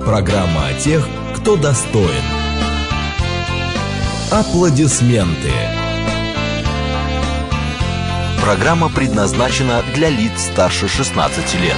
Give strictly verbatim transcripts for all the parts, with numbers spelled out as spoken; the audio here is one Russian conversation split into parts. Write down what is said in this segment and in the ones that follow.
Программа о тех, кто достоин. Аплодисменты. Программа предназначена для лиц старше шестнадцати лет.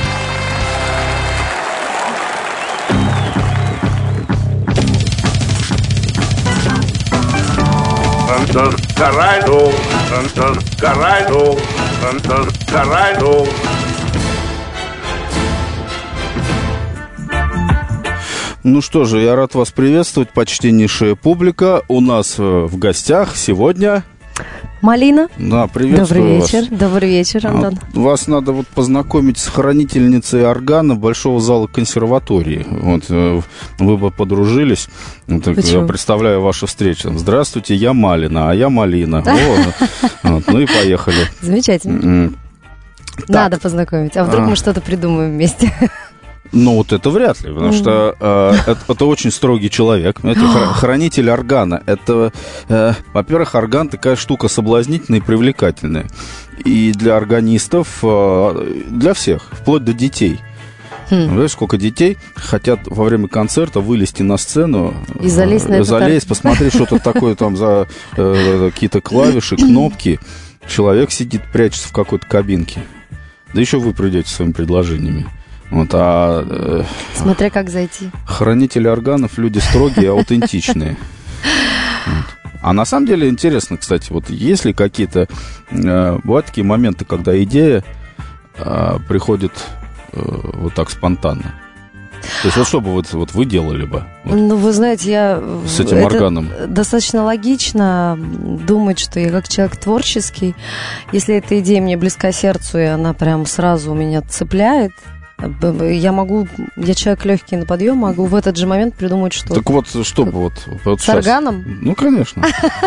Ну что же, я рад вас приветствовать, почтеннейшая публика. У нас в гостях сегодня... Малина. Да, приветствую Добрый вас. вечер. Добрый вечер, Антон. А, вас надо вот познакомить с хранительницей органа Большого зала консерватории. Вот, вы бы подружились. Вот, я представляю вашу встречу. Здравствуйте, я Малина, а я Малина. Ну и поехали. Замечательно. Надо познакомить. А вдруг мы что-то придумаем вместе? Ну, вот это вряд ли, потому что э, это, это очень строгий человек. Это хранитель органа. Это, э, во-первых, орган такая штука соблазнительная и привлекательная. И для органистов, э, для всех, вплоть до детей. Хм. Знаешь, сколько детей хотят во время концерта вылезти на сцену, и залезть, на залезть посмотреть, что-то такое там за э, какие-то клавиши, кнопки. Человек сидит, прячется в какой-то кабинке. Да еще вы придете своими предложениями. Вот, а, э, Смотря как зайти. Хранители органов люди строгие, аутентичные. Вот. А на самом деле интересно, кстати, вот есть ли какие-то... Э, бывают такие моменты, когда идея э, приходит э, вот так спонтанно. То есть вот что бы вот, вот вы делали бы? Вот, ну, вы знаете, я... С этим это органом. Достаточно логично думать, что я как человек творческий, если эта идея мне близка сердцу, и она прям сразу меня цепляет, я могу, я человек легкий на подъем, могу в этот же момент придумать что-то. Так вот, что бы вот, вот с сейчас? органом? Ну, конечно.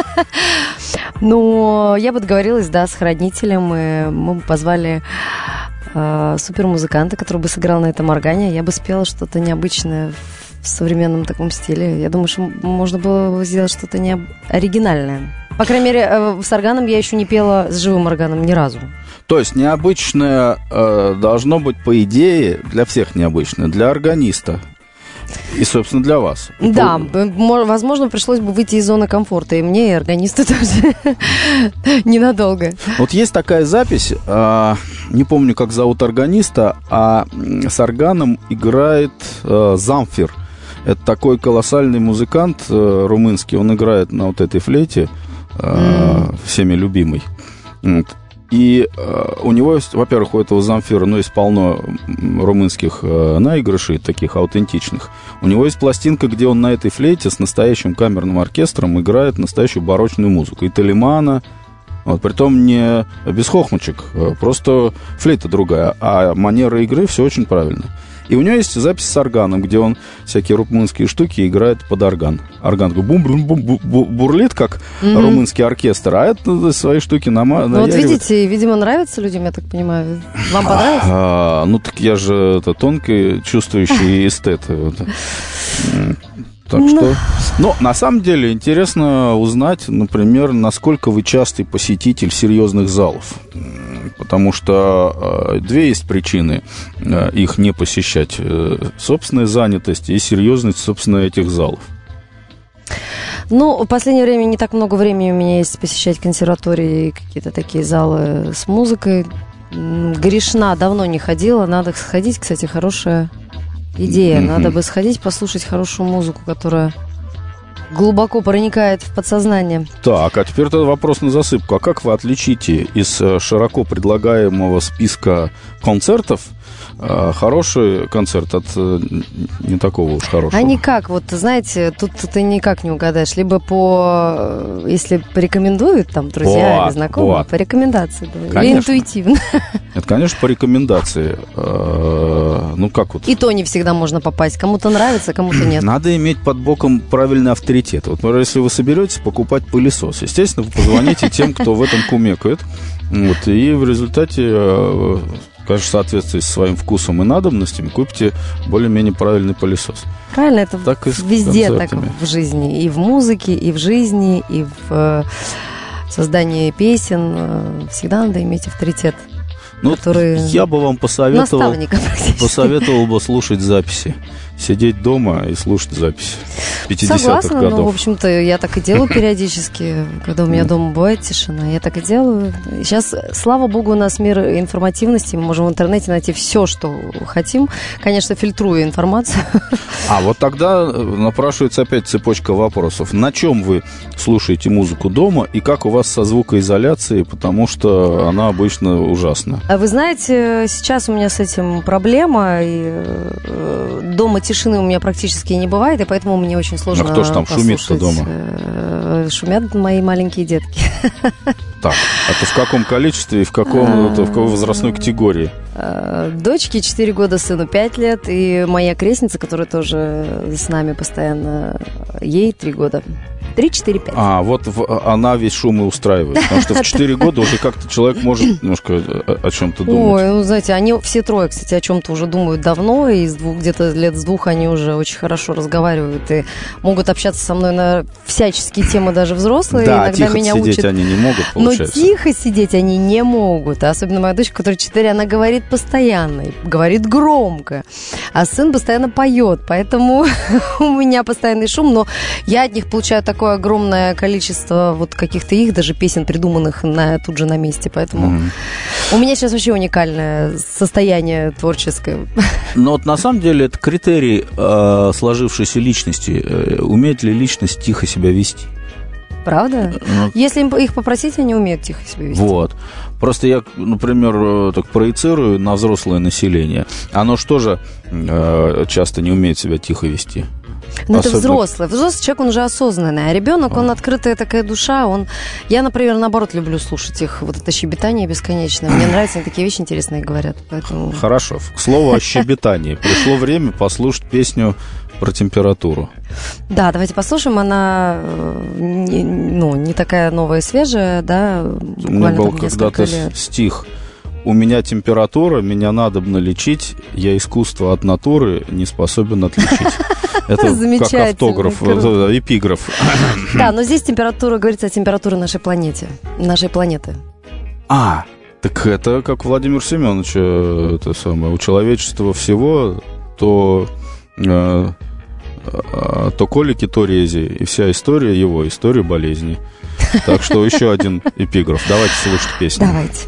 Ну, я бы договорилась, да, с хранителем, и мы бы позвали э, супермузыканта, который бы сыграл на этом органе. Я бы спела что-то необычное в современном таком стиле. Я думаю, что можно было бы сделать что-то не оригинальное. По крайней мере, э, с органом я еще не пела с живым органом ни разу. То есть необычное э, должно быть, по идее, для всех необычное, для органиста и, собственно, для вас. Да, по... возможно, пришлось бы выйти из зоны комфорта, и мне, и органисту тоже ненадолго. Вот есть такая запись, э, не помню, как зовут органиста, а с органом играет э, Замфир. Это такой колоссальный музыкант э, румынский, он играет на вот этой флейте, э, mm. всеми любимый. Вот. И э, у него есть, во-первых, у этого Замфира, ну, есть полно румынских э, наигрышей, таких аутентичных. У него есть пластинка, где он на этой флейте с настоящим камерным оркестром играет настоящую барочную музыку. И Телемана, вот, притом не без хохмочек, просто флейта другая, а манера игры все очень правильно. И у него есть запись с органом, где он всякие румынские штуки играет под орган. Орган бум-бум-бум-бурлит, как mm-hmm. румынский оркестр, а это свои штуки нама- ну, вот видите, видимо, нравится людям, я так понимаю. Вам понравилось? А, ну, так я же это, тонкий, чувствующий эстет. Вот. Так ну... что... Но на самом деле интересно узнать, например, насколько вы частый посетитель серьезных залов. Потому что э, две есть причины э, их не посещать. Э, собственная занятость и серьезность, собственно, этих залов. Ну, в последнее время не так много времени у меня есть посещать консерватории, какие-то такие залы с музыкой. Грешна, давно не ходила. Надо сходить, кстати, хорошая идея. Mm-hmm. Надо бы сходить, послушать хорошую музыку, которая глубоко проникает в подсознание. Так, а теперь тогда вопрос на засыпку. А как вы отличите из широко предлагаемого списка концертов хороший концерт от не такого уж хорошего? А никак, вот, знаете, тут ты никак не угадаешь. Либо по, если порекомендуют там друзья вот, или знакомые, вот. По рекомендации. Да, или интуитивно. Это, конечно, по рекомендации. Ну, как вот? И то не всегда можно попасть. Кому-то нравится, кому-то нет. Надо иметь под боком правильный авторитет. Вот, если вы соберетесь покупать пылесос, естественно, вы позвоните тем, кто в этом кумекает. Вот, и в результате... Конечно, в соответствии со своим вкусом и надобностями купите более-менее правильный пылесос. Правильно, это так везде так в жизни. И в музыке, и в жизни, и в создании песен. Всегда надо иметь авторитет. Ну, который... Я бы вам посоветовал, наставника практически. посоветовал бы слушать записи. Сидеть дома и слушать записи пятидесятых Согласна, годов. ну, в общем-то, я так и делаю периодически, когда у меня дома бывает тишина, я так и делаю. Сейчас, слава богу, у нас мир информативности, мы можем в интернете найти все, что хотим, конечно, фильтруя информацию. А вот тогда напрашивается опять цепочка вопросов. На чем вы слушаете музыку дома и как у вас со звукоизоляцией, потому что она обычно ужасна? А вы знаете, сейчас у меня с этим проблема, и дома тишины у меня практически не бывает, и поэтому мне очень сложно. А кто ж там шумит-то дома? Шумят мои маленькие детки. Так, а то в каком количестве и в, каком, в какой возрастной категории? Дочке четыре года, сыну пять лет, и моя крестница, которая тоже с нами постоянно, ей три года. три, четыре, пять. А, вот в, она весь шум и устраивает. Потому что в четыре года уже как-то человек может немножко о, о чем-то думать. Ой, ну, знаете, они все трое, кстати, о чем-то уже думают давно, и с двух, где-то лет с двух они уже очень хорошо разговаривают и могут общаться со мной на всяческие темы, даже взрослые. Да, иногда тихо меня сидеть учат. они не могут, получается. Но тихо сидеть они не могут. Особенно моя дочка, которая четыре, она говорит постоянно, говорит громко. А сын постоянно поет, поэтому у меня постоянный шум, но я от них получаю такое огромное количество вот каких-то их даже песен, придуманных на, тут же на месте. Поэтому mm-hmm. у меня сейчас вообще уникальное состояние творческое. Но вот на самом деле это критерий э, сложившейся личности. Э, умеет ли личность тихо себя вести? Правда? Ну, если их попросить, они умеют тихо себя вести. Вот. Просто я, например, так проецирую на взрослое население. Оно же тоже э, часто не умеет себя тихо вести. Ну, Особенно... это взрослый. Взрослый человек, он уже осознанный. А ребенок, он открытая такая душа. Он... Я, например, наоборот, люблю слушать их. Вот это щебетание бесконечное. Мне нравятся, они такие вещи интересные говорят. Поэтому... Хорошо. К слову о щебетании. Пришло время послушать песню про температуру. Да, давайте послушаем. Она не, ну, не такая новая и свежая, да, У меня был когда-то лет. стих: «У меня температура, меня надобно лечить, я искусство от натуры не способен отличить». Это как автограф, эпиграф. Да, но здесь температура, говорится о температуре нашей планете, нашей планеты. А, так это как Владимир Семенович, это самое, у человечества всего, то... то колики, то рези, и вся история его, история болезни. Так что еще один эпиграф. Давайте слушать песню. Давайте.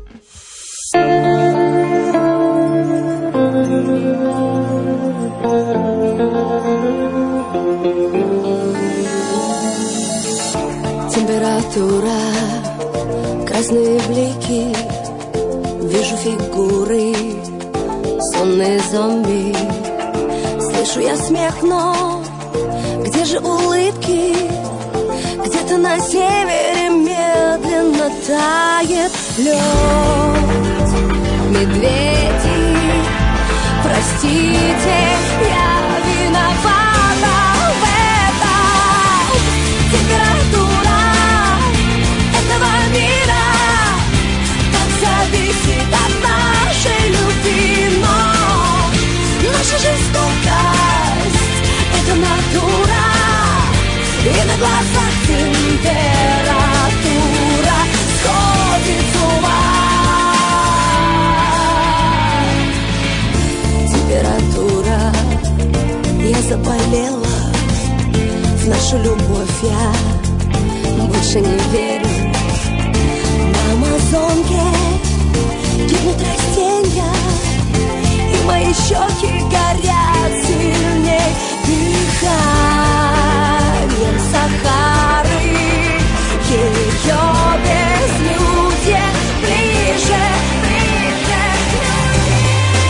Температура, красные блики, вижу фигуры, сонные зомби. Слышу я смех, но где же улыбки? Где-то на севере медленно тает лед. Медведи, простите, я виновата в этом. Температура этого мира так зависит от нашей любви, но наша жестокость — это натура, и на глазах температура сходит с ума. Температура, я заболела, в нашу любовь я больше не верю. На Амазонке гибнут растения, и мои щеки горят сильней дыханием Сахары. Ее безлюдье ближе, ближе к людям.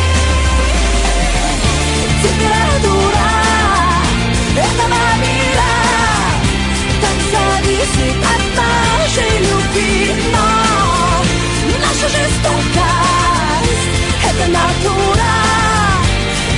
Температура этого мира так зависит от нашей любви, но наша жестокость — это натура,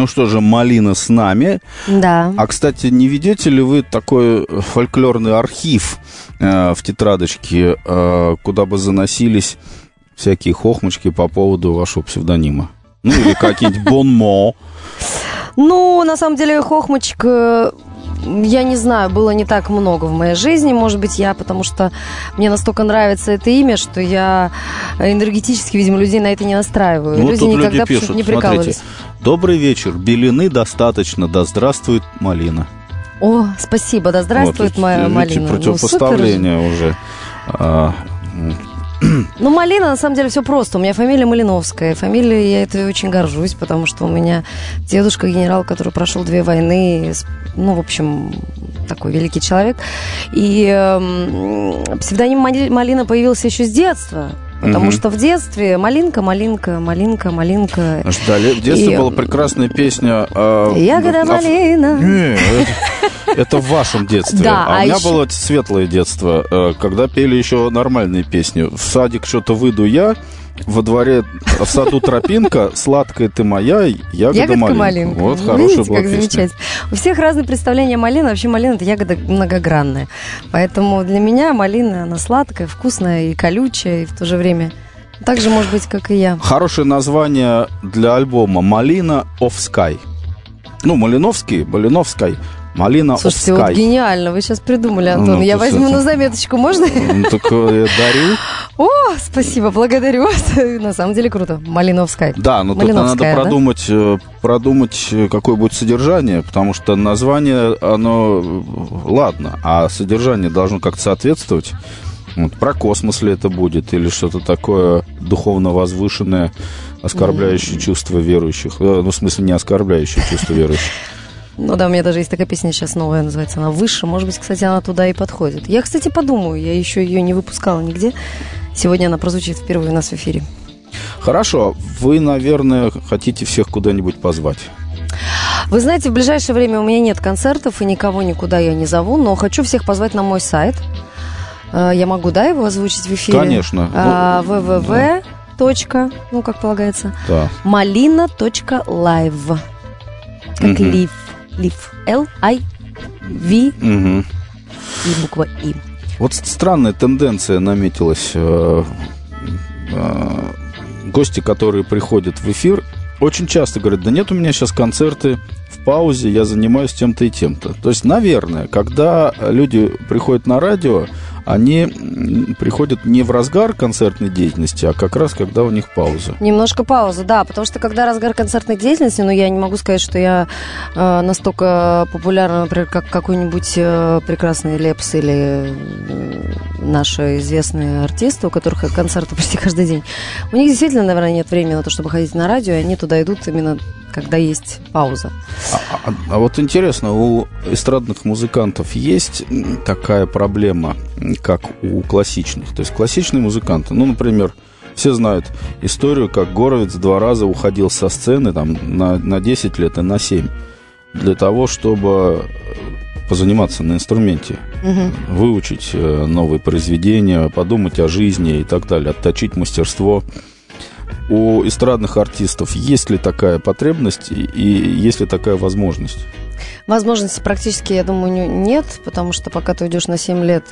Ну что же, «Малина» с нами. Да. А, кстати, не ведете ли вы такой фольклорный архив э, в тетрадочке, э, куда бы заносились всякие хохмочки по поводу вашего псевдонима? Ну, или какие-нибудь бонмо. Ну, на самом деле, хохмочек, э, я не знаю, было не так много в моей жизни. Может быть, я, потому что мне настолько нравится это имя, что я энергетически, видимо, людей на это не настраиваю. Ну, Люди тут никогда люди пишут, не прикалывались. смотрите, добрый вечер, белины достаточно, да здравствует малина. О, спасибо, да здравствует вот, моя видите, малина. противопоставление ну, уже. А, Ну, Малина, на самом деле, все просто. У меня фамилия Малиновская. Фамилия, я этой очень горжусь, потому что у меня дедушка генерал, который прошел две войны, ну, в общем, такой великий человек. И э, псевдоним Малина появился еще с детства. Потому mm-hmm. что в детстве малинка, малинка, малинка, малинка. Ждали. В детстве и... была прекрасная песня. Э, Ягода а... малина. Не, это, это в вашем детстве. Да, а, а у меня еще... было светлое детство, когда пели еще нормальные песни. В садик что-то выйду я, во дворе, в саду тропинка, сладкая ты моя, ягода, ягодка малинка. малинка. Вот ну, хорошая видите, была как песня. Замечательно. У всех разные представления о малине. Вообще малина – это ягода многогранная. Поэтому для меня малина, она сладкая, вкусная и колючая, и в то же время так же, может быть, как и я. Хорошее название для альбома «Малина of Sky». Ну, Малиновский, Малиновской. Малина Слушайте, of Sky. вот гениально, вы сейчас придумали, Антон. Ну, я возьму это... на заметочку, можно? Ну, так я дарю. О, спасибо, благодарю. На самом деле круто. Малиновская. Да, но тут надо да? продумать, продумать, какое будет содержание, потому что название, оно, ладно, а содержание должно как-то соответствовать. Вот, про космос ли это будет, или что-то такое духовно возвышенное, оскорбляющее mm. чувства верующих. Ну, в смысле, не оскорбляющее чувства верующих. Ну да, у меня даже есть такая песня сейчас новая, называется она «Выше». Может быть, кстати, она туда и подходит. Я, кстати, подумаю, я еще ее не выпускала нигде. Сегодня она прозвучит впервые у нас в эфире. Хорошо, вы, наверное, хотите всех куда-нибудь позвать. Вы знаете, в ближайшее время у меня нет концертов, и никого никуда я не зову, но хочу всех позвать на мой сайт. Я могу, да, его озвучить в эфире? Конечно. А, вэ вэ вэ. Точка, ну, как полагается, да. малина точка лайв. Как угу. лив. Лив. Л ай ви угу. и буква И. Вот странная тенденция наметилась. Гости, которые приходят в эфир, очень часто говорят: да нет, у меня сейчас концерты в паузе, я занимаюсь тем-то и тем-то. То есть, наверное, когда люди приходят на радио, они приходят не в разгар концертной деятельности, а как раз когда у них пауза. Немножко пауза, да, потому что когда разгар концертной деятельности, ну, я не могу сказать, что я э, настолько популярна, например, как какой-нибудь э, прекрасный Лепс или э, наши известные артисты, у которых концерты почти каждый день. У них действительно, наверное, нет времени на то, чтобы ходить на радио, и они туда идут именно когда есть пауза. А, а, а вот интересно, у эстрадных музыкантов есть такая проблема, как у классичных? То есть классичные музыканты, ну, например, все знают историю, как Горовиц два раза уходил со сцены там, на, на десять лет и на семь для того, чтобы позаниматься на инструменте, угу. выучить новые произведения, подумать о жизни и так далее, отточить мастерство. У эстрадных артистов есть ли такая потребность и есть ли такая возможность? Возможности практически, я думаю, нет, потому что пока ты уйдешь на семь лет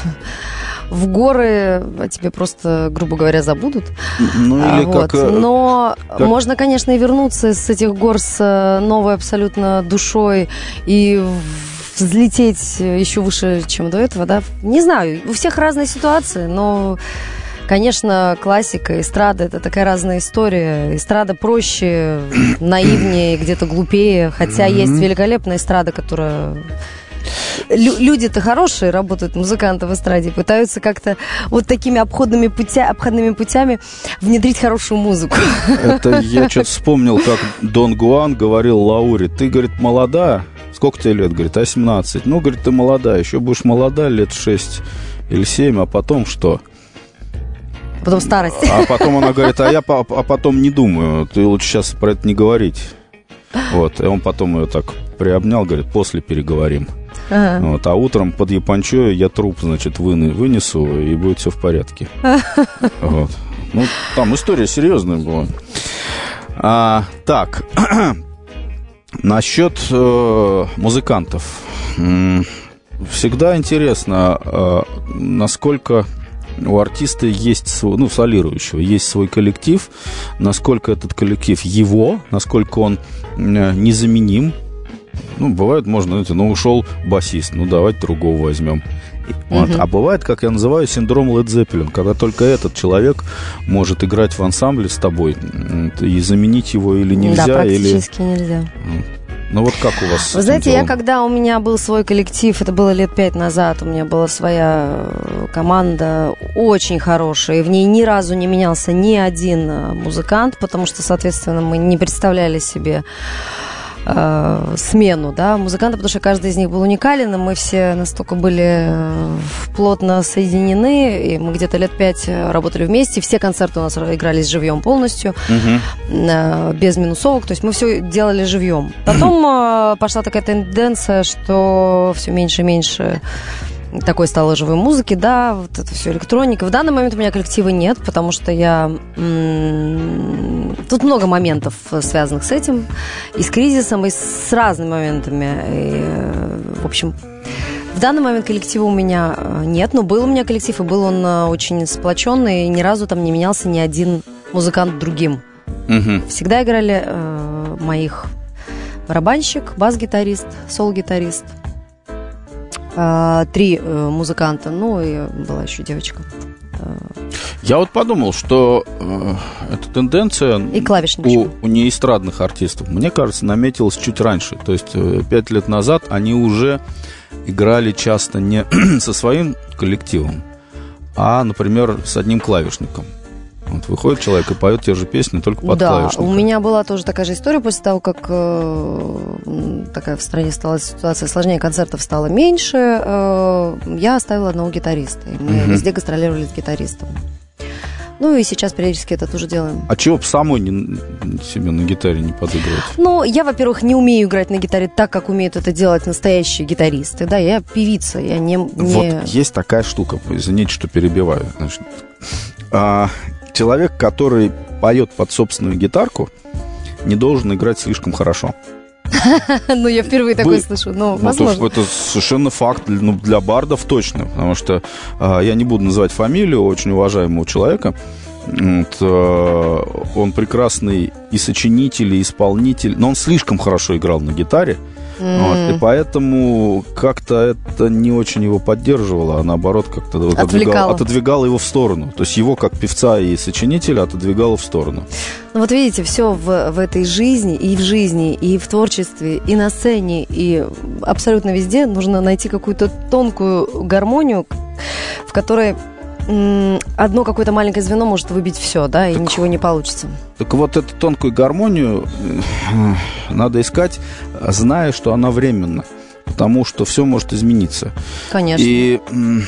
в горы, о тебе просто, грубо говоря, забудут. Ну, или вот. как... Но как... можно, конечно, и вернуться с этих гор с новой абсолютно душой и взлететь еще выше, чем до этого, да? Не знаю, у всех разные ситуации, но... Конечно, классика, эстрада – это такая разная история. Эстрада проще, наивнее, где-то глупее. Хотя mm-hmm. есть великолепная эстрада, которая... Лю- люди-то хорошие, работают музыканты в эстраде, пытаются как-то вот такими обходными, путя- обходными путями внедрить хорошую музыку. Это я что-то вспомнил, как Дон Гуан говорил Лауре: ты, говорит, молода. Сколько тебе лет? Говорит, а семнадцать. Ну, говорит, ты молода, еще будешь молода лет шесть или семь, а потом что? Потом старость. А потом она говорит: а я по- а потом не думаю, ты лучше сейчас про это не говорить. Вот, и он потом ее так приобнял, говорит: после переговорим. Ага. Вот, а утром под япончой я труп, значит, выны- вынесу, и будет все в порядке. Вот. Ну, там история серьезная была. А, так, Насчет э, музыкантов. Всегда интересно, э, насколько у артиста есть свой, ну, солирующего, есть свой коллектив, насколько этот коллектив его, насколько он э, незаменим. Ну, бывает, можно, знаете, ну, ушел басист, ну, давайте другого возьмем. Вот. Uh-huh. А бывает, как я называю, синдром Led Zeppelin, когда только этот человек может играть в ансамбле с тобой, и заменить его или нельзя. Да, практически или... нельзя. Ну вот как у вас? Вы знаете, делом? Я когда у меня был свой коллектив, это было лет пять назад, у меня была своя команда очень хорошая, и в ней ни разу не менялся ни один музыкант, потому что, соответственно, мы не представляли себе э, смену, да, музыканта, потому что каждый из них был уникален, и мы все настолько были плотно соединены, и мы где-то лет пять работали вместе, все концерты у нас игрались живьем полностью, угу. э, без минусовок, то есть мы все делали живьем. Потом э, пошла такая тенденция, что все меньше и меньше такой стало живой музыки, да, вот это все электроника. В данный момент у меня коллектива нет, потому что я... М- тут много моментов, связанных с этим, и с кризисом, и с разными моментами. И, в общем, в данный момент коллектива у меня нет, но был у меня коллектив, и был он очень сплоченный, и ни разу там не менялся ни один музыкант другим. Угу. Всегда играли э, моих барабанщик, бас-гитарист, сол-гитарист. Три э, музыканта, ну и была еще девочка. Я вот подумал, что э, эта тенденция и у, у неэстрадных артистов, мне кажется, наметилась чуть раньше. То есть э, пять лет назад они уже играли часто не со своим коллективом, а, например, с одним клавишником. Вот выходит человек и поет те же песни, только под да, клавишником. Да, у меня была тоже такая же история после того, как э, такая в стране стала ситуация сложнее, концертов стало меньше. Э, я оставила одного гитариста, и мы uh-huh. везде гастролировали с гитаристом. Ну и сейчас периодически это тоже делаем. А чего бы самой не, себе на гитаре не подыгрывать? Ну, я, во-первых, не умею играть на гитаре так, как умеют это делать настоящие гитаристы. Да, я певица, я не... не... Вот есть такая штука, извините, что перебиваю. Значит, а, человек, который поет под собственную гитарку, не должен играть слишком хорошо. Ну, я впервые такое слышу, но возможно. Это совершенно факт, ну, для бардов точно, потому что э, я не буду называть фамилию очень уважаемого человека. Вот, э, он прекрасный и сочинитель, и исполнитель, но он слишком хорошо играл на гитаре. Mm. Вот, и поэтому как-то это не очень его поддерживало, а наоборот как-то вот отодвигало, отодвигало его в сторону. То есть его как певца и сочинителя отодвигало в сторону. Ну вот видите, все в, в этой жизни, и в жизни, и в творчестве, и на сцене, и абсолютно везде нужно найти какую-то тонкую гармонию, в которой одно какое-то маленькое звено может выбить все, да, и так, ничего не получится. Так вот эту тонкую гармонию надо искать, зная, что она временна, потому что все может измениться. Конечно. И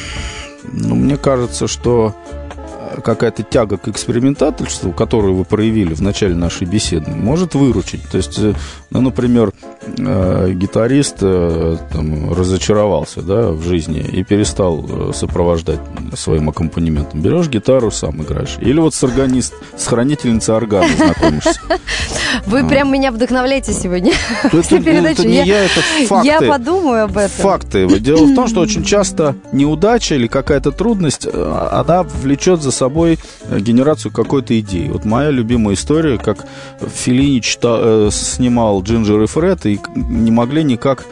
ну, мне кажется, что какая-то тяга к экспериментаторству, которую вы проявили в начале нашей беседы, может выручить. То есть, ну, например, гитарист там, разочаровался, да, в жизни и перестал сопровождать своим аккомпанементом. Берешь гитару, сам играешь. Или вот с органист, с хранительницей органа знакомишься. Вы прям меня вдохновляете сегодня. Это не я, это факты. Я подумаю об этом. Факты. Дело в том, что очень часто неудача или какая-то трудность, она влечет за собой генерацию какой-то идеи. Вот моя любимая история, как Феллини читал, снимал «Джинджер и Фред», и не могли никак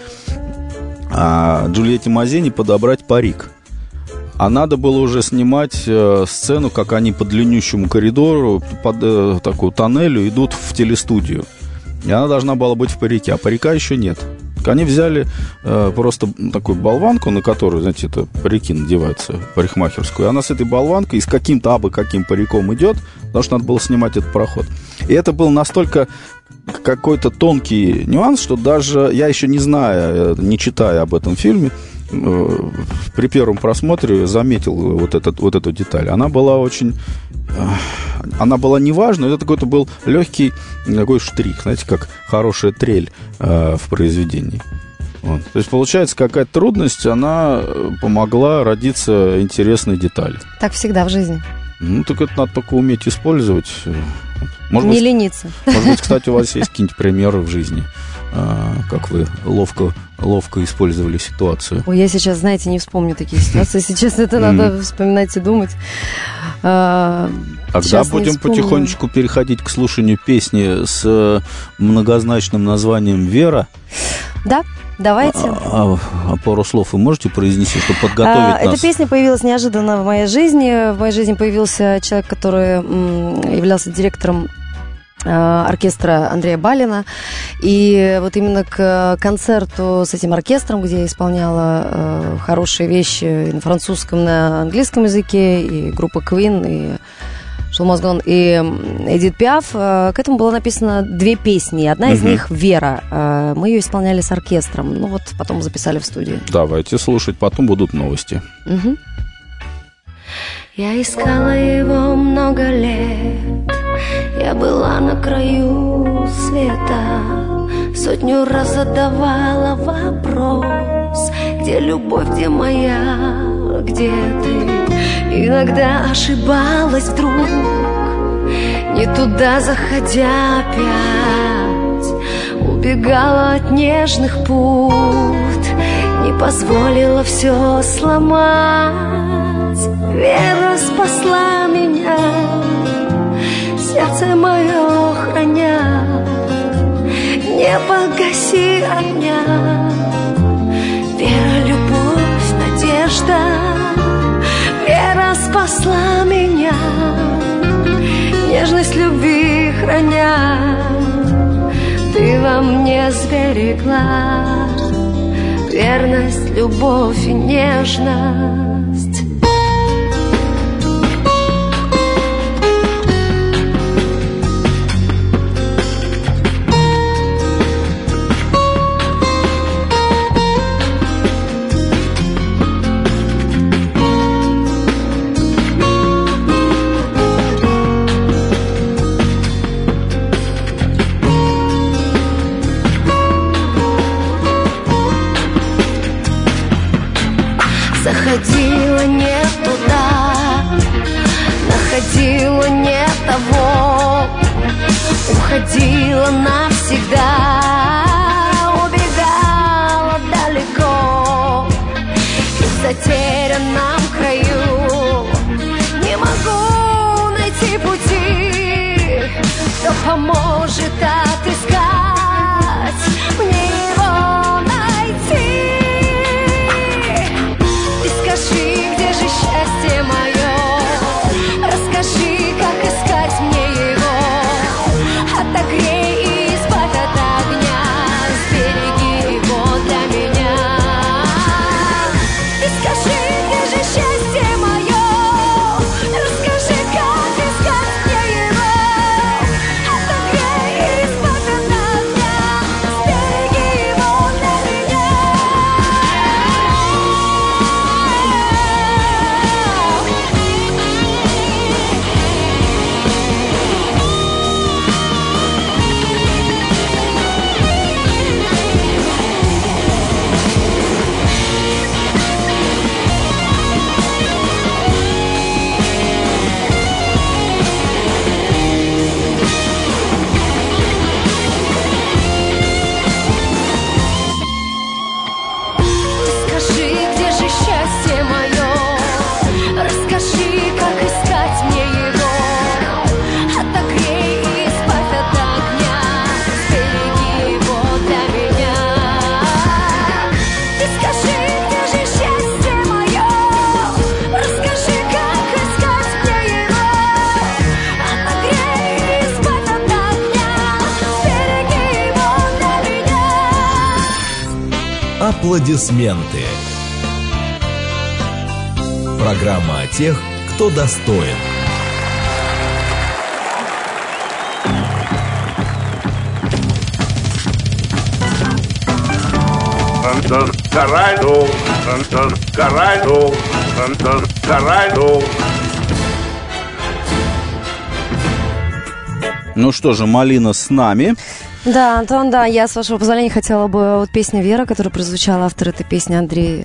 а, Джульетте Мазени подобрать парик. А надо было уже снимать э, сцену, как они по длиннющему коридору, под э, такую тоннелю идут в телестудию. И она должна была быть в парике, а парика еще нет. Они взяли э, просто такую болванку, на которую, знаете, это парики надеваются, парикмахерскую. Она с этой болванкой и с каким-то абы каким париком идет, потому что надо было снимать этот проход. И это был настолько какой-то тонкий нюанс, что даже я еще не знаю, не читая об этом фильме, э, при первом просмотре заметил вот, этот, вот эту деталь. Она была очень... Э, она была неважной, это какой-то был легкий такой штрих, знаете, как хорошая трель э, в произведении. Вот. То есть, получается, какая-то трудность, она помогла родиться интересной детали. Так всегда в жизни. Ну, так это надо только уметь использовать. Может не быть, лениться. Может быть, кстати, у вас есть какие-нибудь примеры в жизни как вы ловко, ловко использовали ситуацию. Ой, я сейчас, знаете, не вспомню такие ситуации. Сейчас это надо вспоминать и думать. Тогда будем потихонечку переходить к слушанию песни с многозначным названием «Вера». Да, давайте. А, а пару слов вы можете произнести, чтобы подготовить а, нас? Эта песня появилась неожиданно в моей жизни. В моей жизни появился человек, который м, являлся директором э, оркестра Андрея Балина. И вот именно к концерту с этим оркестром, где я исполняла э, хорошие вещи и на французском, на английском языке, и группа Queen, и Шелмазгон и Эдит Пиаф. К этому было написано две песни. Одна из uh-huh. них «Вера». Мы ее исполняли с оркестром. Ну вот потом записали в студии. Давайте слушать, потом будут новости. Uh-huh. Я искала его много лет. Я была на краю света. Сотню раз задавала вопрос: где любовь, где моя, где ты? Иногда ошибалась вдруг, не туда заходя опять, убегала от нежных пут, не позволила все сломать. Вера спасла меня, сердце мое храня, не погаси огня. Вера, любовь, надежда, вера спасла меня, нежность любви храня, ты во мне сберегла верность, любовь и нежность. Заходила не туда, находила не того, уходила навсегда, убегала далеко, и в затерянном краю не могу найти пути, кто поможет отыскать мне его найти. Расскажи, где же счастье мое, расскажи, как искать мне его, отогрей и избавь от огня, сбереги его для меня. Ты скажи, где же счастье мое, расскажи, как искать мне его, отогрей и избавь от огня, сбереги его для меня. Скажи, где же счастье мое, расскажи, как искать мне его, отогрей и избавь от огня, сбереги его для меня. Ты скажи, где же счастье мое, расскажи, как искать мне его, отогрей и избавь от огня, сбереги его для меня. Аплодисменты. Программа о тех, кто достоин. Ну что же, Малина с нами. Да, Антон, да, я, с вашего позволения, хотела бы вот песня «Вера», которая прозвучала, автор этой песни Андрей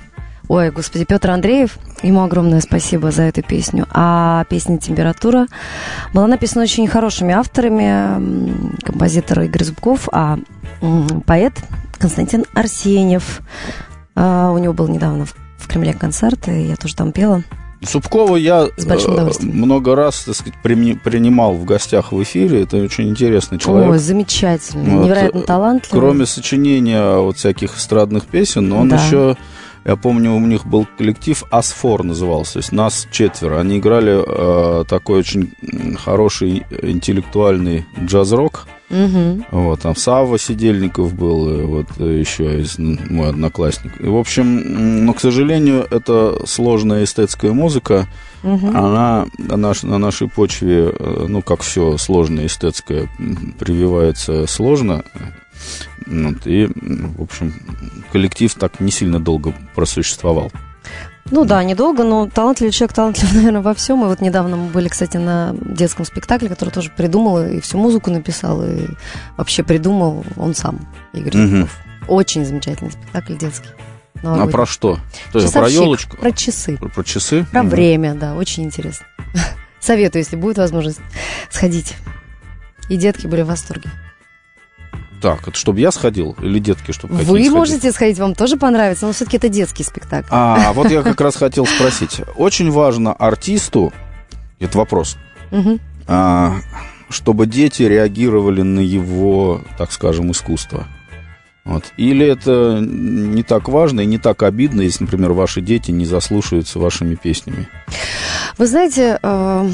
Ой, господи, Петр Андреев, ему огромное спасибо за эту песню. А песня «Температура» была написана очень хорошими авторами, композитор Игорь Зубков, а поэт Константин Арсеньев. А, у него был недавно в, в Кремле концерт, и я тоже там пела. Зубкова я С большим удовольствием. много раз, так сказать, при, принимал в гостях в эфире. Это очень интересный человек. Ой, замечательный, Вот. невероятно талантливый. Кроме сочинения вот всяких эстрадных песен, он Да. еще, я помню, у них был коллектив «Асфор» назывался, то есть нас четверо. Они играли э, такой очень хороший интеллектуальный джаз-рок. Угу. Вот, там Савва Сидельников был, и вот еще из, мой одноклассник. И, в общем, но, к сожалению, это сложная эстетская музыка. Угу. Она на, наш, на нашей почве, ну, как все сложное эстетское, прививается сложно. Вот, и, в общем, коллектив так не сильно долго просуществовал. Ну да, недолго, но талантливый человек, талантлив, наверное, во всем. И вот недавно мы были, кстати, на детском спектакле, который тоже придумал, и всю музыку написал, и вообще придумал он сам, Игорь Мгм. Зубков. Очень замечательный спектакль детский. А новогодний. про что? То есть про Часовщик, елочку? Про часы, Про, про часы? про Мгм. время, да, очень интересно. Советую, если будет возможность, сходить. И детки были в восторге. Так, это чтобы я сходил или детки, чтобы какие Вы сходили? можете сходить, вам тоже понравится, но все-таки это детский спектакль. А, вот я как раз хотел спросить. Очень важно артисту, это вопрос, Мгм. а, чтобы дети реагировали на его, так скажем, искусство. Вот. Или это не так важно и не так обидно, если, например, ваши дети не заслушаются вашими песнями? Вы знаете, э,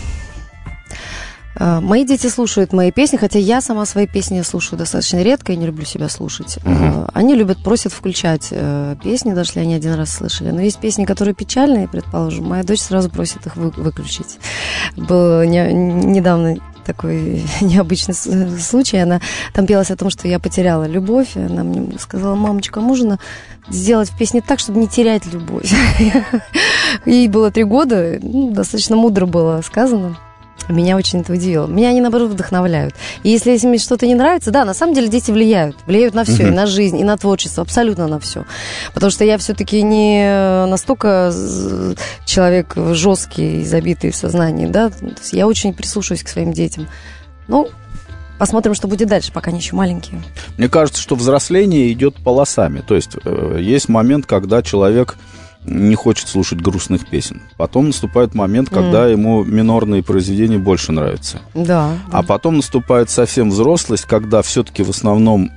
э, мои дети слушают мои песни, хотя я сама свои песни слушаю достаточно редко и не люблю себя слушать. Мгм. Э, они любят, просят включать э, песни, даже если они один раз слышали. Но есть песни, которые печальные, предположим. Моя дочь сразу просит их вы- выключить. Был не- недавно такой необычный с- случай. Она там пелась о том, что я потеряла любовь. И она мне сказала: мамочка, можно сделать в песне так, чтобы не терять любовь? Ей было три года, ну, достаточно мудро было сказано. Меня очень это удивило. Меня они, наоборот, вдохновляют. И если, если мне что-то не нравится, да, на самом деле дети влияют. Влияют на все, Мгм. и на жизнь, и на творчество, абсолютно на все. Потому что я все-таки не настолько з- человек жесткий и забитый в сознании, да. То есть я очень прислушиваюсь к своим детям. Ну, посмотрим, что будет дальше, пока они еще маленькие. Мне кажется, что взросление идет полосами. То есть э, есть момент, когда человек не хочет слушать грустных песен. Потом наступает момент, когда ему минорные произведения больше нравятся. Да. А потом наступает совсем взрослость, когда все-таки в основном,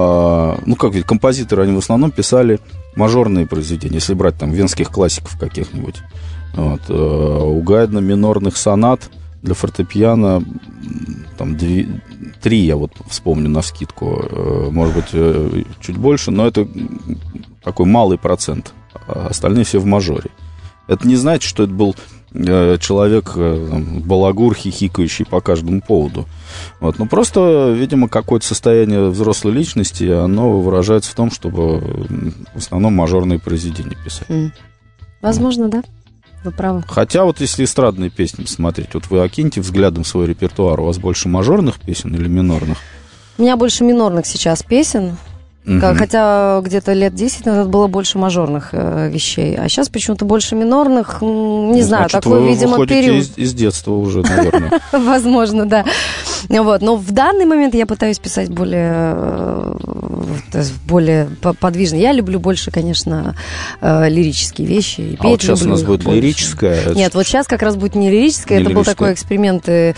э, ну как ведь, композиторы, они в основном писали мажорные произведения, если брать там венских классиков каких-нибудь. Вот, э, у Гайдна минорных сонат для фортепиано м, там две, три, я вот вспомню навскидку, э, может быть, э, чуть больше, но это такой малый процент. А остальные все в мажоре. Это не значит, что это был э, человек, э, там, балагур, хихикающий по каждому поводу. Вот. Ну, просто, видимо, какое-то состояние взрослой личности, оно выражается в том, чтобы м, в основном мажорные произведения писать. М. Возможно, да. Вы правы. Хотя вот если эстрадные песни смотреть, вот вы окиньте взглядом свой репертуар, у вас больше мажорных песен или минорных? У меня больше минорных сейчас песен. Мгм. Как- Хотя где-то лет десять назад было больше мажорных э, вещей, а сейчас почему-то больше минорных, м, не знаю, Значит, такой, вы видимо, выходите период. из, из детства уже, наверное. Возможно, да. Вот. Но в данный момент я пытаюсь писать более, э, то есть более по- подвижно. Я люблю больше, конечно, э, лирические вещи. И А вот петь сейчас у люблю нас их будет больше. лирическая. Нет, вот сейчас как раз будет не лирическое, Не это был лирическое. такой эксперимент, и,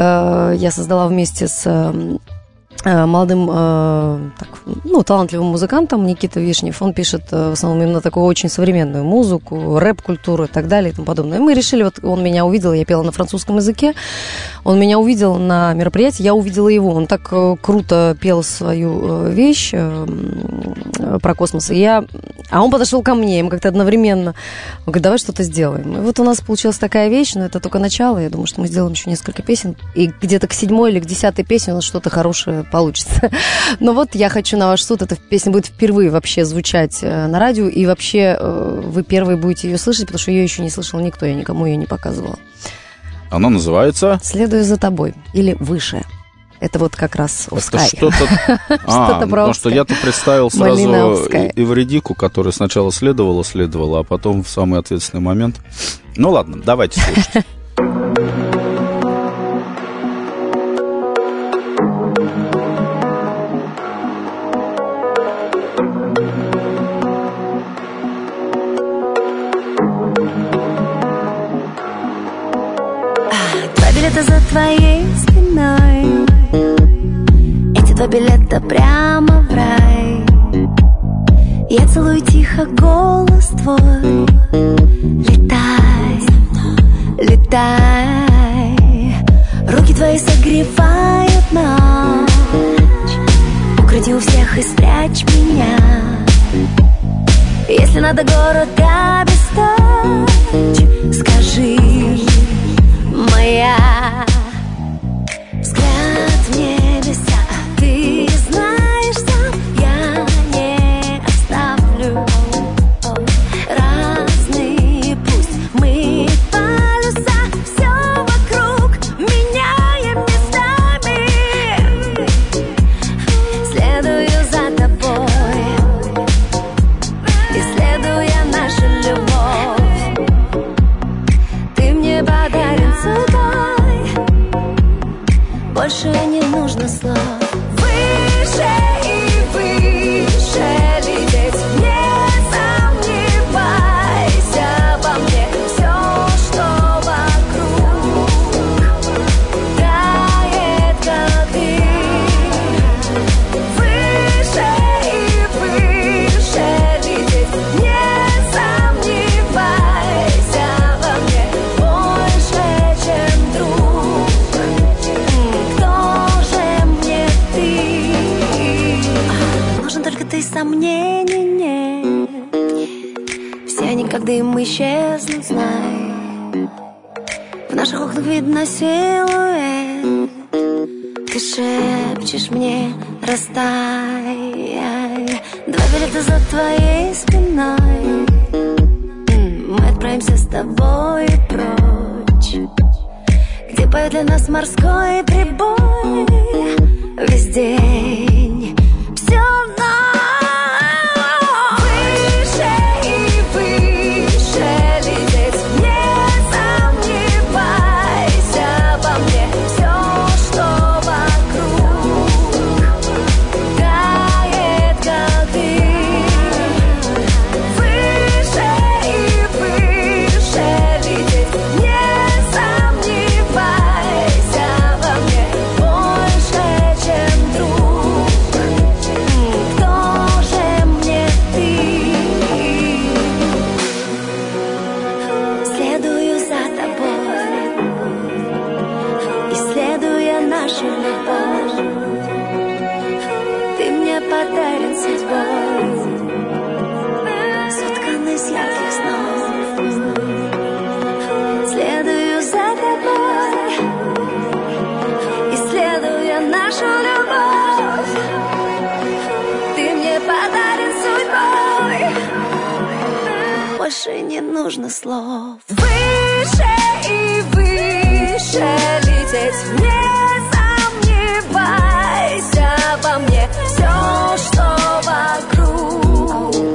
э, я создала вместе с э, э, молодым, э, так, ну, талантливым музыкантом Никита Вишнев. Он пишет э, в основном именно такую очень современную музыку, рэп-культуру и так далее и тому подобное. И мы решили, вот он меня увидел, я пела на французском языке, он меня увидел на мероприятии, я увидела его. Он так э, круто пел свою э, вещь э, э, про космос. И я... А он подошел ко мне, и мы как-то одновременно. Он говорит, давай что-то сделаем. И вот у нас получилась такая вещь, но это только начало. Я думаю, что мы сделаем еще несколько песен. И где-то к седьмой или к десятой песне у нас что-то хорошее получится. Но вот я хочу на ваш суд. Эта песня будет впервые вообще звучать э, на радио. И вообще э, вы первые будете ее слышать, потому что ее еще не слышал никто. Я никому ее не показывала. Она называется... «Следую за тобой» или «Выше». Это вот как раз Это Овскай. что-то... А, Что-то про потому что Овскай. я-то представил Малина сразу Овская. Эвредику, которая сначала следовала, следовала, а потом в самый ответственный момент. Ну ладно, давайте слушать. Два билета за твоей спиной, эти два билета прямо в рай. Я целую тихо голос твой. Летай, летай. Руки твои согревают ночь. Укради у всех и спрячь меня. Если надо город обесточь, скажи, моя. Взгляд в небеса, ты знаешь сам, я не оставлю. Разный путь, мы полюса, все вокруг меняем местами. Следую за тобой, исследуя нашу любовь. Ты мне подарен судьбой, больше не нужно слов. Выше и выше лететь, не сомневайся во мне. Все, что вокруг, тает, как дым. Выше и выше лететь, не сомневайся во мне. Больше, чем друг. Кто же мне ты? Нужен только ты, сомнений нет. Все они как дым исчезнут, знай. В наших окнах видно силуэт. Ты шепчешь мне, растай. Два билета за твоей спиной. М, Мы отправимся с тобой прочь, где поет для нас морской прибой. Весь день все выше и выше лететь, не сомневайся во мне. Все, что вокруг, тает, как дым. Выше и выше лететь, не сомневайся во мне. Больше, чем друг. Кто же мне ты? Следую за тобой, исследуя нашу любовь. Ты мне подарен судьбой, соткан из ярких снов. Следую за тобой, исследуя нашу любовь. Ты мне подарен судьбой, больше не нужно слов. Выше и выше лететь, не сомневайся во мне. Все, что вокруг,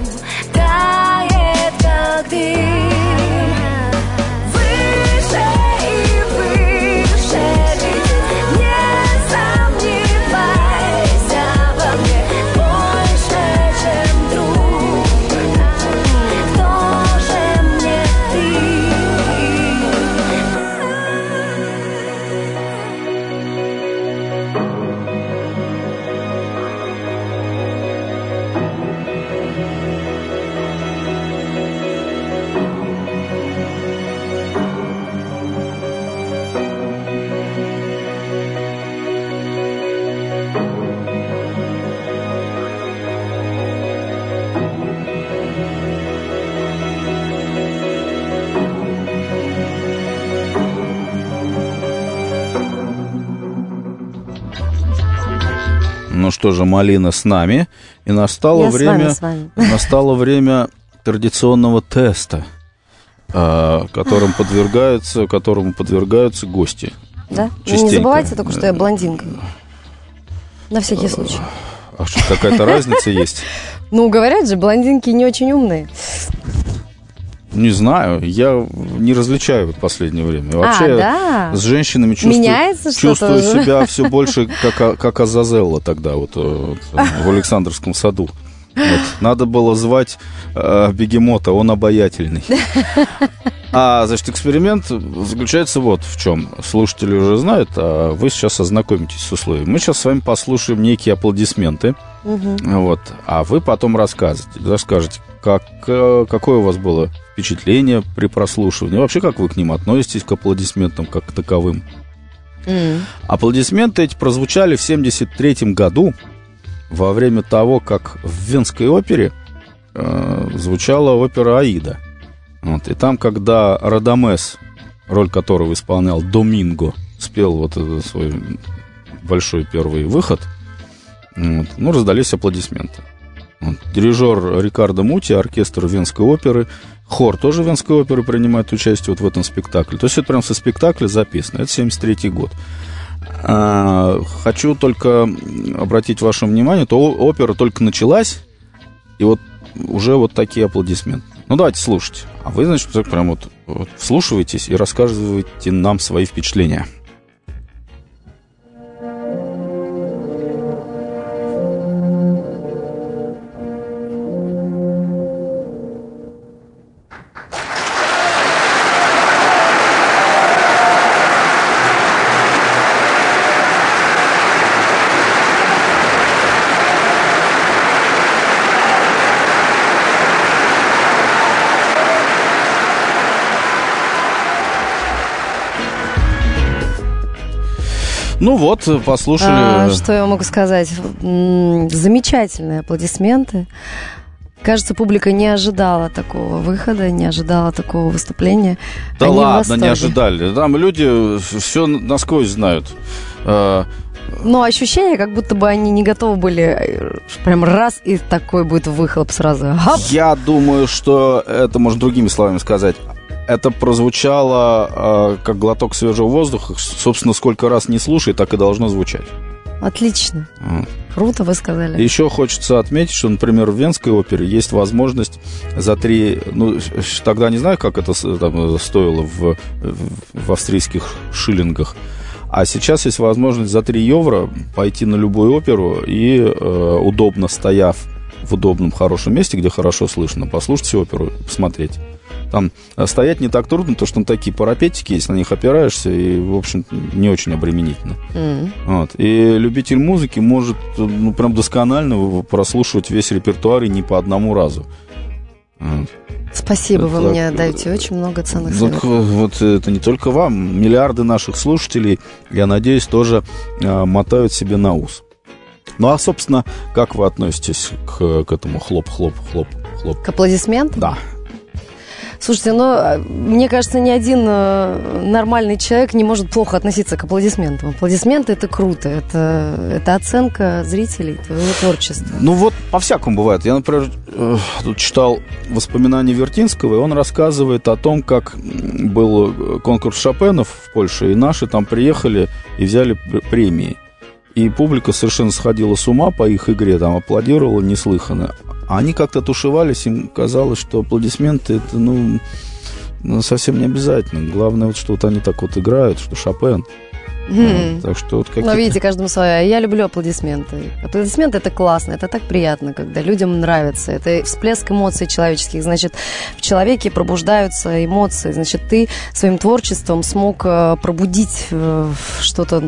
тает, как дым. Выше и выше лететь, не сомневайся во мне. Больше, чем друг. Кто же мне ты? Ну что же, Малина с нами. И настало Я с время, вами, с вами. настало время традиционного теста, а, которым подвергаются, которому подвергаются гости Да? Частенько. Не забывайте только, что я блондинка. На всякий случай. А что, какая-то разница есть? Ну, говорят же, блондинки не очень умные. Не знаю, я не различаю вот в последнее время. Вообще, а, да? с женщинами чувствую, Меняется что-то чувствую уже? себя все больше, как, как Азазелла тогда вот, вот в Александровском саду. Вот. Надо было звать э, бегемота, он обаятельный. А, значит, эксперимент заключается вот в чем. Слушатели уже знают, а вы сейчас ознакомитесь с условиями. Мы сейчас с вами послушаем некие аплодисменты. Угу. Вот, а вы потом расскажете, расскажете, как, какое у вас было впечатление при прослушивании, вообще как вы к ним относитесь, к аплодисментам, как к таковым. Mm. Аплодисменты эти прозвучали в семьдесят третьем году, во время того, как в Венской опере э, звучала опера «Аида». Вот, и там, когда Радамес, роль которого исполнял Доминго, спел вот этот свой большой первый выход, вот, ну, раздались аплодисменты. Вот. Дирижер Рикардо Мути, оркестр Венской оперы, хор тоже Венской оперы принимает участие вот в этом спектакле. То есть это прям со спектакля записано. Это семьдесят третий год. А, хочу только обратить ваше внимание, то опера только началась, и вот уже вот такие аплодисменты. Ну, давайте слушайте. А вы, значит, так прям вот, вот вслушивайтесь и рассказывайте нам свои впечатления. Ну вот, послушали. А, что я могу сказать? М-м, замечательные аплодисменты. Кажется, публика не ожидала такого выхода, не ожидала такого выступления. Да Они ладно, не ожидали. Там люди все насквозь знают. Но ощущение, как будто бы они не готовы были прям раз, и такой будет выхлоп сразу. Хоп! Я думаю, что это можно другими словами сказать. Это прозвучало э, как глоток свежего воздуха. Собственно, сколько раз не слушай, так и должно звучать. Отлично. Вот. Круто вы сказали. Еще хочется отметить, что, например, в Венской опере есть возможность за три... Ну, тогда не знаю, как это там, стоило в, в австрийских шиллингах. А сейчас есть возможность за три евро пойти на любую оперу и, э, удобно стояв в удобном, хорошем месте, где хорошо слышно, послушать оперу, посмотреть. Там стоять не так трудно, потому что там такие парапетики есть, на них опираешься, и, в общем, не очень обременительно. Mm. Вот. И любитель музыки может, ну, прям досконально прослушивать весь репертуар и не по одному разу. Вот. Спасибо, это, вы так, мне даете очень много ценных советов. Вот это не только вам, миллиарды наших слушателей, я надеюсь, тоже а, мотают себе на ус. Ну, а, собственно, как вы относитесь к, к этому хлоп-хлоп-хлоп-хлоп? К аплодисментам? Да. Слушайте, ну, мне кажется, ни один нормальный человек не может плохо относиться к аплодисментам. Аплодисменты – это круто, это, это оценка зрителей, твоего творчества. Ну, вот по-всякому бывает. Я, например, тут читал воспоминания Вертинского, и он рассказывает о том, как был конкурс Шопенов в Польше, и наши там приехали и взяли премии. И публика совершенно сходила с ума по их игре, там аплодировала неслыханно. А они как-то тушевались, им казалось, что аплодисменты это, ну, ну совсем не обязательно. Главное, вот, что вот они так вот играют, что Шопен. Mm. Вот, так что вот какие-то... Ну, видите, каждому свое. Я люблю аплодисменты. Аплодисменты – это классно, это так приятно, когда людям нравится. Это всплеск эмоций человеческих. Значит, в человеке пробуждаются эмоции. Значит, ты своим творчеством смог пробудить что-то,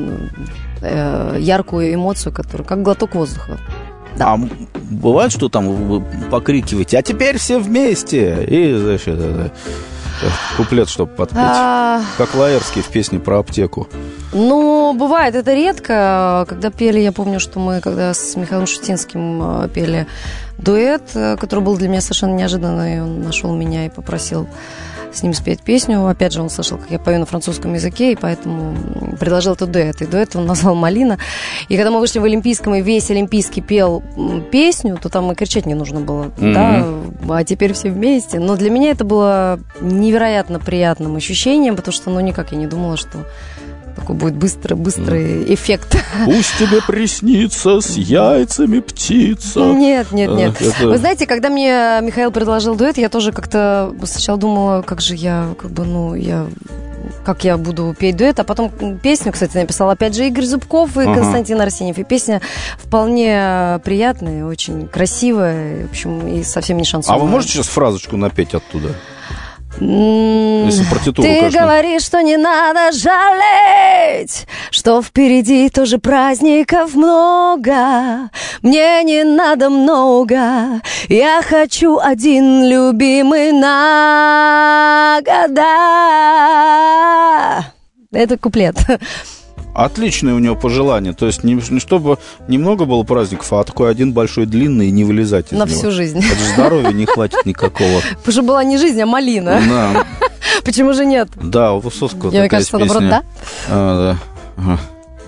яркую эмоцию, которая как глоток воздуха. Да. А бывает, что там вы покрикиваете, а теперь все вместе, и, значит, куплет, чтобы подпеть, а... как Лаэрский в песне про аптеку. Ну, бывает, это редко. Когда пели, я помню, что мы, когда с Михаилом Шутинским пели дуэт, который был для меня совершенно неожиданный, он нашел меня и попросил с ним спеть песню. Опять же, он слышал, как я пою на французском языке, и поэтому предложил этот дуэт. И дуэт он назвал «Малина». И когда мы вышли в Олимпийском, и весь Олимпийский пел песню, то там и кричать не нужно было. Mm-hmm. Да, а теперь все вместе. Но для меня это было невероятно приятным ощущением, потому что, ну, никак я не думала, что такой будет быстрый, быстрый mm. эффект. Пусть тебе приснится с яйцами птица. Нет, нет, нет. Это... Вы знаете, когда мне Михаил предложил дуэт, я тоже как-то сначала думала, как же я, как бы, ну, я... как я буду петь дуэт, а потом песню, кстати, написал опять же Игорь Зубков и ага. Константин Арсеньев. И песня вполне приятная, очень красивая, в общем, и совсем не шансон. А вы можете сейчас фразочку напеть оттуда? Mm, Если партитуру, ты конечно. говоришь, что не надо жалеть, что впереди тоже праздников много. Мне не надо много, я хочу один любимый на года. Это куплет. Отличное у него пожелание. То есть не, не чтобы немного было праздников, а такой один большой длинный и не вылезать из на него. всю жизнь. Это же здоровья не хватит никакого. Потому что была не жизнь, а малина. Да. Почему же нет? Да, у Высоцкого Я, такая кажется, песня. наоборот, да? А, да. Ага.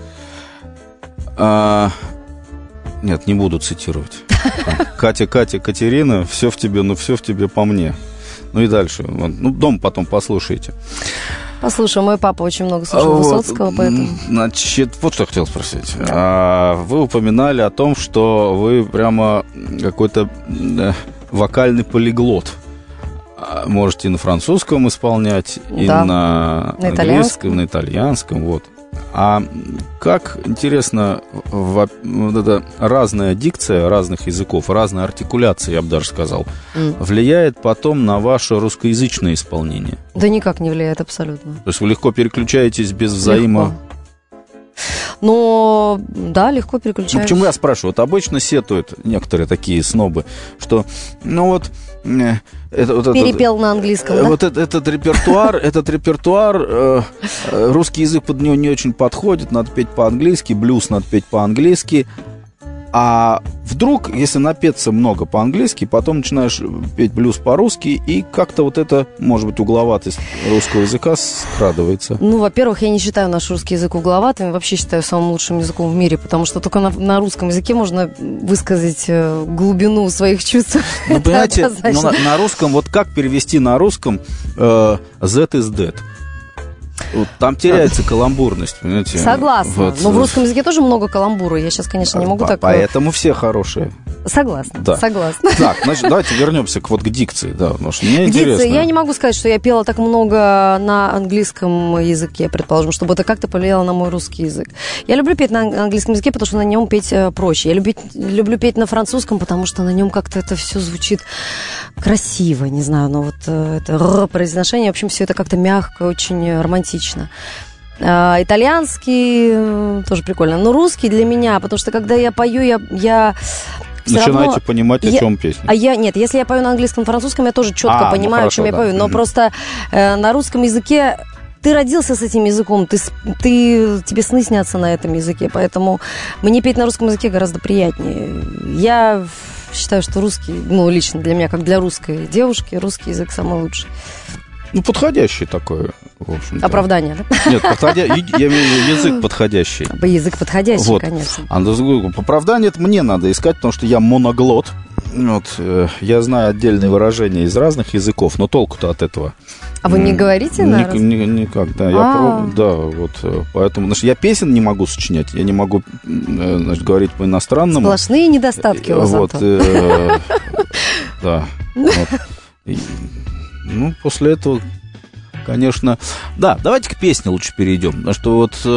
А, нет, не буду цитировать. Катя, Катя, Катерина, все в тебе, ну все в тебе по мне. Ну и дальше. Ну, дом потом послушайте. Послушай, мой папа очень много слушал вот, Высоцкого, поэтому... Значит, вот что я хотел спросить. Да. А, вы упоминали о том, что вы прямо какой-то э, вокальный полиглот. Можете и на французском исполнять, и да. на, на английском, на итальянском. Вот. А как, интересно, вот эта разная дикция разных языков, разная артикуляция, я бы даже сказал, mm. влияет потом на ваше русскоязычное исполнение? Да никак не влияет абсолютно. То есть вы легко переключаетесь без взаимо... Легко. Но, да, легко переключаюсь. Ну, почему я спрашиваю? Вот обычно сетуют некоторые такие снобы, что, ну вот... Э, это, вот Перепел этот, на английском, э, да? Вот этот, этот репертуар, этот репертуар, э, русский язык под него не очень подходит, надо петь по-английски, блюз надо петь по-английски. А вдруг, если напеться много по-английски, потом начинаешь петь блюз по-русски, и как-то вот это, может быть, угловатость русского языка скрадывается. Ну, во-первых, я не считаю наш русский язык угловатым, вообще считаю самым лучшим языком в мире, потому что только на, на русском языке можно высказать глубину своих чувств. Ну, понимаете, ну, на, на русском, вот как перевести на русском э, Z is dead? Вот там теряется каламбурность, понимаете? Согласна. Вот. Но в русском языке тоже много каламбура. Я сейчас, конечно, не могу По- так... Поэтому все хорошие. Согласна, Да. согласна. Так, значит, давайте вернемся к, вот, к дикции. Да, потому что мне Дикция. интересно. Я не могу сказать, что я пела так много на английском языке, предположим, чтобы это как-то повлияло на мой русский язык. Я люблю петь на английском языке, потому что на нем петь проще. Я люблю, люблю петь на французском, потому что на нем как-то это все звучит красиво, не знаю, но вот это р произношение, в общем, все это как-то мягко, очень романтично. А, итальянский тоже прикольно, но русский для меня, потому что когда я пою, я... я Начинаете равно... понимать, о я... чем песня. А я нет, если я пою на английском, французском, я тоже четко а, понимаю, ну, о чем хорошо, я да. пою. Но Mm-hmm. просто э, на русском языке ты родился с этим языком, ты, ты, тебе сны снятся на этом языке, поэтому мне петь на русском языке гораздо приятнее. Я считаю, что русский, ну, лично для меня, как для русской девушки, русский язык самый лучший. Ну, подходящий такой, в общем-то. Оправдание, да? Нет, подходя... я имею в виду язык подходящий. Язык подходящий, вот. конечно. А оправдание это мне надо искать, потому что я моноглот. Вот, э, я знаю отдельные выражения из разных языков, но толку-то от этого. А вы не говорите на Ник- русском? ни- Никак, да. Я про... Да, вот, э, поэтому... Значит, я песен не могу сочинять, я не могу, э, значит, говорить по-иностранному. Сплошные недостатки у вас, Вот, Антон. э, да. Вот. И, ну, после этого... Конечно. Да, давайте к песне лучше перейдем. Потому что вот э,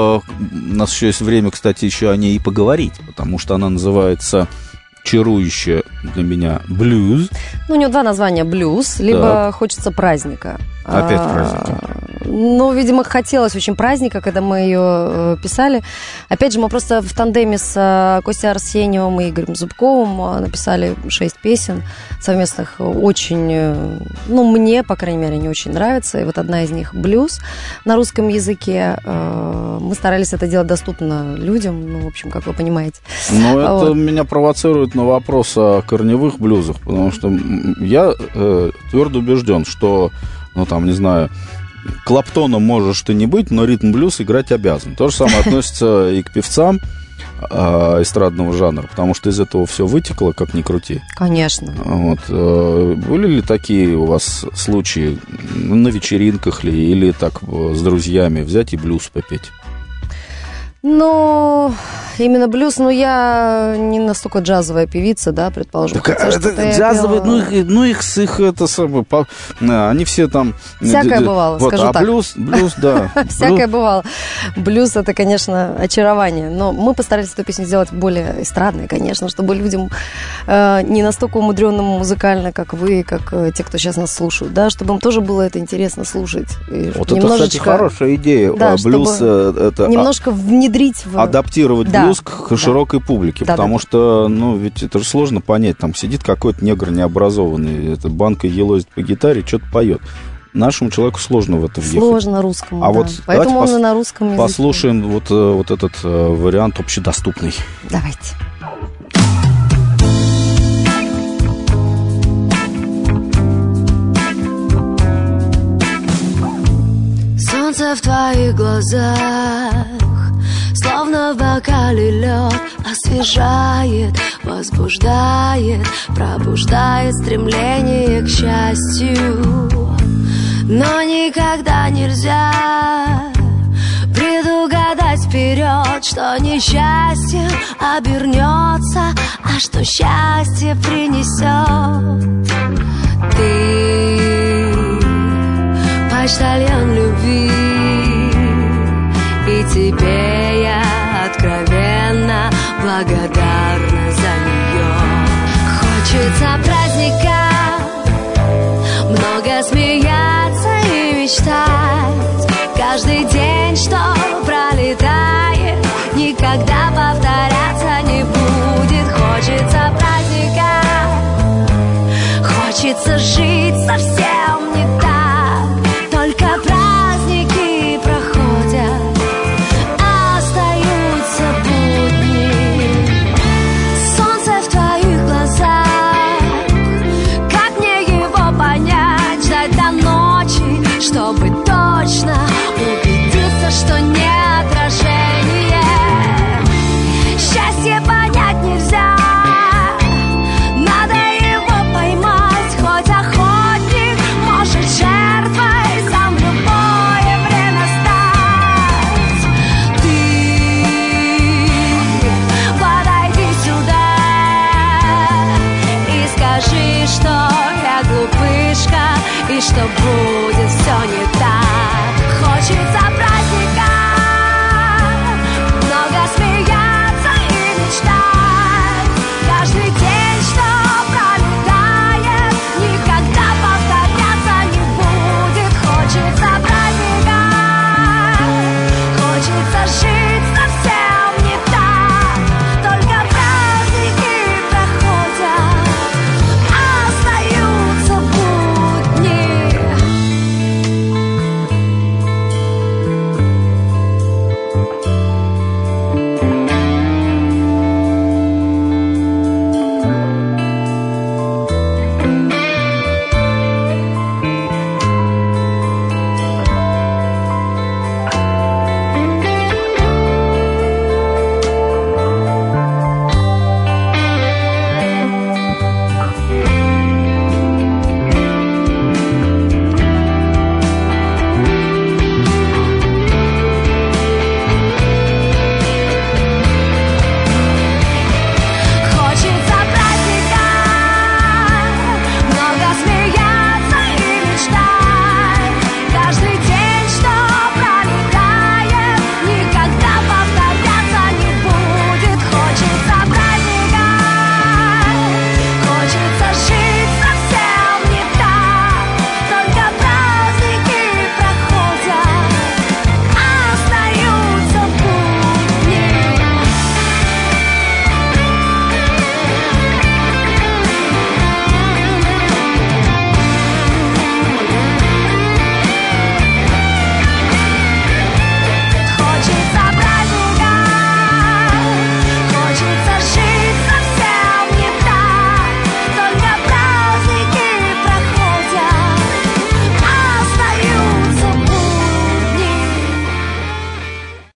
у нас еще есть время, кстати, еще о ней и поговорить. Потому что она называется чарующе для меня «Блюз». Ну, у него два названия: «Блюз», либо Так. «Хочется праздника». Опять А, праздника. Ну, видимо, хотелось очень праздника, когда мы ее э, писали. Опять же, мы просто в тандеме с э, Костей Арсеньевым и Игорем Зубковым э, написали шесть песен совместных. Очень, э, ну, мне, по крайней мере, они очень нравятся. И вот одна из них «Блюз» на русском языке. Э, мы старались это делать доступно людям, ну, в общем, как вы понимаете. Но это Вот. меня провоцирует на вопрос о корневых блюзах, потому что я э, твердо убежден, что, ну там, не знаю, Клаптоном можешь ты не быть, но ритм-блюз играть обязан. То же самое относится и к певцам. э, эстрадного жанра, потому что из этого все вытекло, как ни крути. Конечно. Вот. Э, были ли такие у вас случаи на вечеринках ли, или так с друзьями взять и блюз попеть? Ну, именно блюз, ну, я не настолько джазовая певица, да, предположим. Так, это, джазовые, ну их, ну, их с их, это самое, по, они все там... Всякое д- бывало, вот, скажу а так. блюз, блюз, да. Всякое бывало. Блюз — это, конечно, очарование. Но мы постарались эту песню сделать более эстрадной, конечно, чтобы людям э, не настолько умудренным музыкально, как вы, как э, те, кто сейчас нас слушают, да, чтобы им тоже было это интересно слушать. И Вот немножечко, это, кстати, хорошая идея. Да, Блюз э, это... немножко внедрить в... адаптировать Да, блюз к да. широкой публике, Да, потому да. что, ну, ведь это же сложно понять, там сидит какой-то негр необразованный, это банкой елозит по гитаре, что-то поет. Нашему человеку сложно в это въехать. Сложно русскому, А да. вот Поэтому он давайте и на русском языке. послушаем вот, э, вот этот э, вариант общедоступный. Давайте. Солнце в твоих глазах, словно в бокале лед, освежает, возбуждает, пробуждает стремление к счастью. Но никогда нельзя предугадать вперед, что несчастье обернется, а что счастье принесет. Ты почтальон любви, и тебе я откровенно благодарна за нее. Хочется праздника, много смеяться и мечтать. Каждый день, что пролетает, никогда повторяться не будет. Хочется праздника, хочется жить совсем не так. Только праздники проходят, остаются будни. Солнце в твоих глазах, как мне его понять? Ждать до ночи, чтобы точно